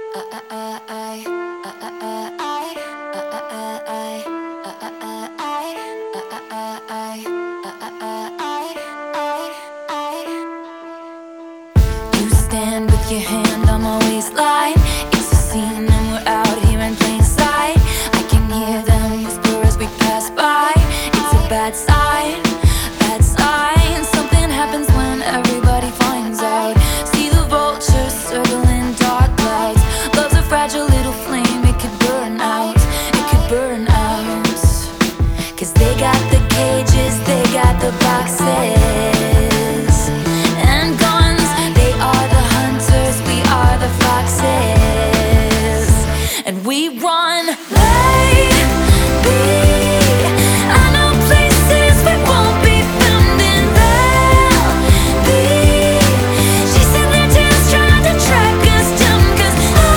You stand with your hand on my waistline. It's a scene and we're out here in plain sight. I can hear them whisper as we pass by. It's a bad sign, bad sign. Something happens when everybody finds out. See the vultures circling dark clouds. Love's a fragile little flame, it could burn out, it could burn out. 'Cause they got the cages, they got the boxes and guns. They are the hunters, we are the foxes. And we run, baby. I know places we won't be found, and they'll be chasing their tails, trying to track us down. 'Cause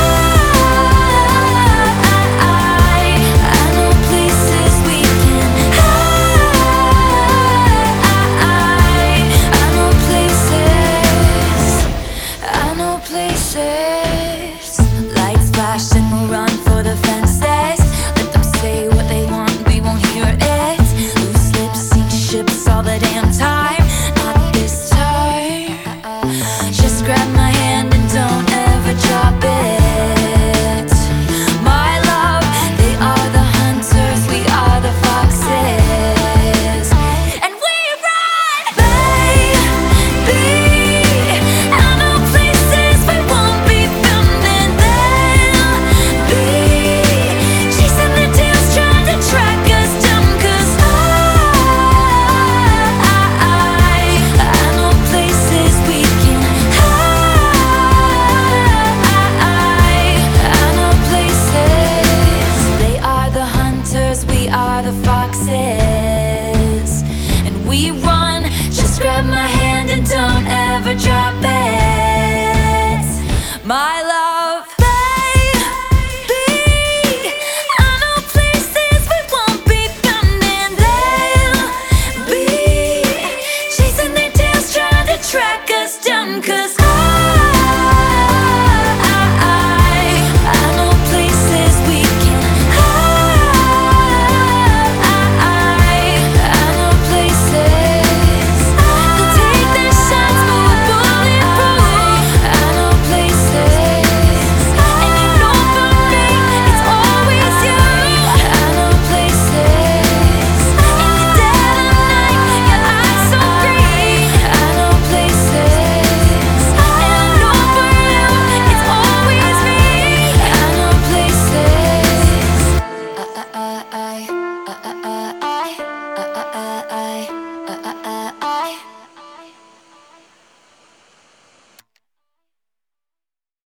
I know places we can hide. I know places, I know places.